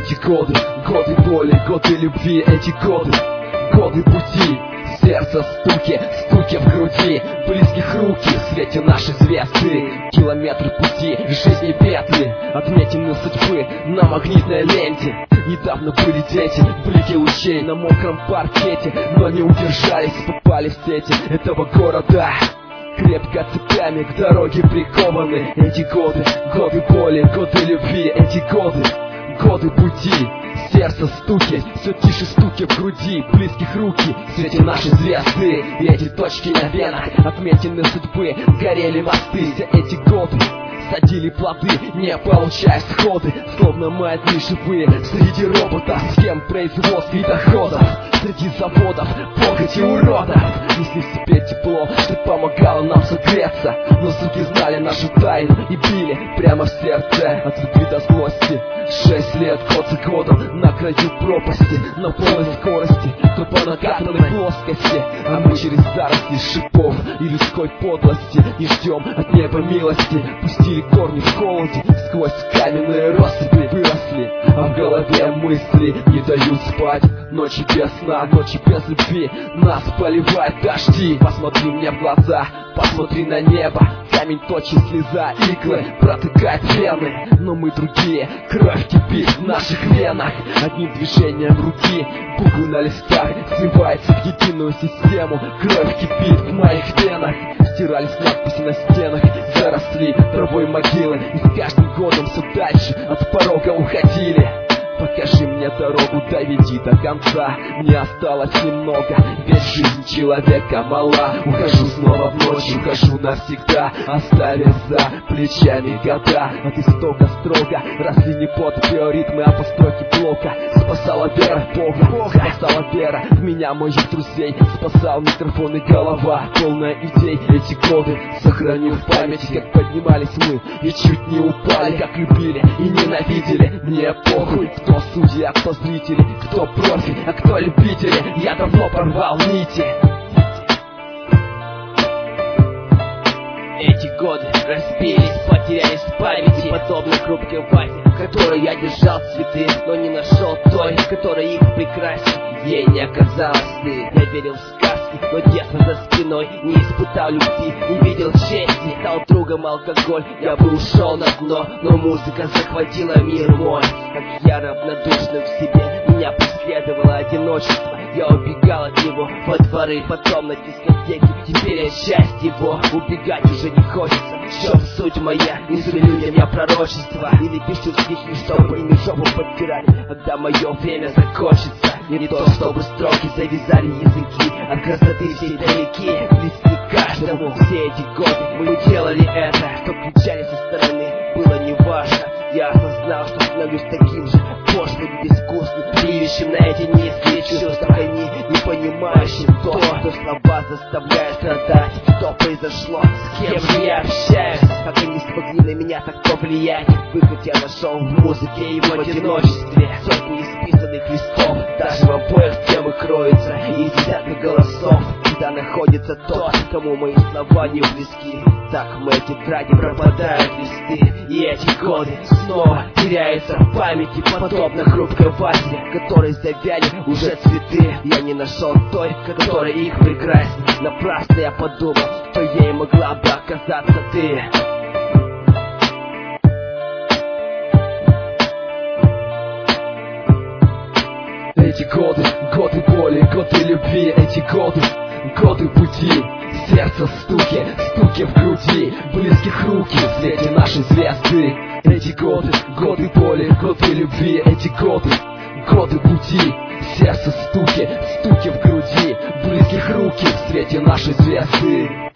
Эти годы, годы боли, годы любви, эти годы, годы пути. Сердце стуки, стуки в груди, близких руки в свете нашей звезды. Километры пути, жизни петли, отметины судьбы на магнитной ленте. Недавно были дети, блики лучей на мокром паркете, но не удержались, попали в сети этого города. Крепко цепями к дороге прикованы. Эти годы, годы боли, годы любви, эти годы, годы пути. Сердце стуки, все тише стуки в груди, близких руки в свете нашей звезды. И эти точки на венах, отметины судьбы, горели мосты. Все эти годы садили плоды, не получая сходы, словно мы одни живые среди роботов, схем производств и доходов, среди заводов, похоти уродов. Несли в себе тепло, что помогало нам согреться, но суки знали нашу тайну и били прямо в сердце. От любви до злости 6 лет, год за годом, на краю пропасти, на полной скорости, то по накатанной плоскости. А мы через заросли шипов и людской подлости не ждем от неба милости. Пустили корни в холоде, сквозь каменные россыпи выросли, а в голове мысли не дают спать. Ночи без сна, ночи без любви, нас поливают дожди. Посмотри мне в глаза, посмотри на небо, камень точит слеза, иглы протыкают вены. Но мы другие, кровь кипит в наших венах. Одним движением руки буквы на листах сливаются в единую систему. Кровь кипит в моих венах. Стирались надписи на стенах, заросли травой могилы, и с каждым годом все дальше от порога уходили. Покажи мне дорогу, доведи до конца. Мне осталось немного, ведь жизнь человека мала. Ухожу снова в ночь, ухожу навсегда, оставив за плечами года. От истока строго росли не под биоритмы, а по строке блока. Спасала вера в Бога, спасала вера в меня, моих друзей. Спасал микрофон и голова, полная идей. Эти годы сохраню в памяти, как поднимались мы и чуть не упали, как любили и ненавидели. Мне похуй, кто судья, кто зрители, кто профи, а кто любители. Я давно порвал нити. Эти годы разбились, потерялись в памяти, подобно хрупкой вазе, в которой я держал цветы, но не нашел той, которая их прекрасней. Ей не оказалось ты. Я верил в сказки, но детство за спиной, не испытал любви, не видел чести. Стал другом алкоголь, я бы ушел на дно, но музыка захватила мир мой. Как я равнодушный в себе, меня преследовало одиночество. Я убегал от него во дворы, потом на дискотеке. Теперь я часть его, убегать уже не хочется. В чем суть моя? Несу людям я пророчество, или пишу стихи, чтобы ими жопу подтирали, когда мое время закончится. Не то, чтобы строки завязали языки, от красоты всей далеки, близки каждому. Все эти годы мы делали это, что кричали со стороны, было неважно. Я осознал, что становлюсь таким же пошлым, безвкусным, плюющим на эти низкие чувства, они не понимающим то, что слова заставляют страдать. Что произошло, с кем же я общаюсь, как они смогли на меня так повлиять. Выход я нашел в музыке и в одиночестве. Сотни исписанных листов, даже в обоих темах кроется, и десятка голосов, когда находится тот, кому мои слова не близки. Так в моей тетради пропадают листы, и эти годы снова теряются в памяти, подобно хрупкой вазе, которой завяли уже цветы. Я не нашел той, которая их прекрасней. Напрасно я подумал, что ей могла бы оказаться ты. Эти годы, годы боли, годы любви, эти годы, годы пути. Сердце стуки, стуки в груди, близких руки в свете нашей звезды. Эти годы, годы боли, годы любви, эти годы, годы пути. Сердце стуки, стуки в груди, близких руки в свете нашей звезды.